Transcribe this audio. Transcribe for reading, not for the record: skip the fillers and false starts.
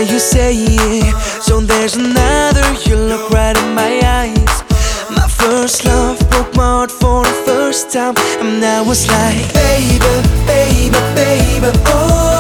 you say it, so there's another. You look right in my eyes. My first love broke my heart for the first time, and I was like, baby, baby, baby, oh.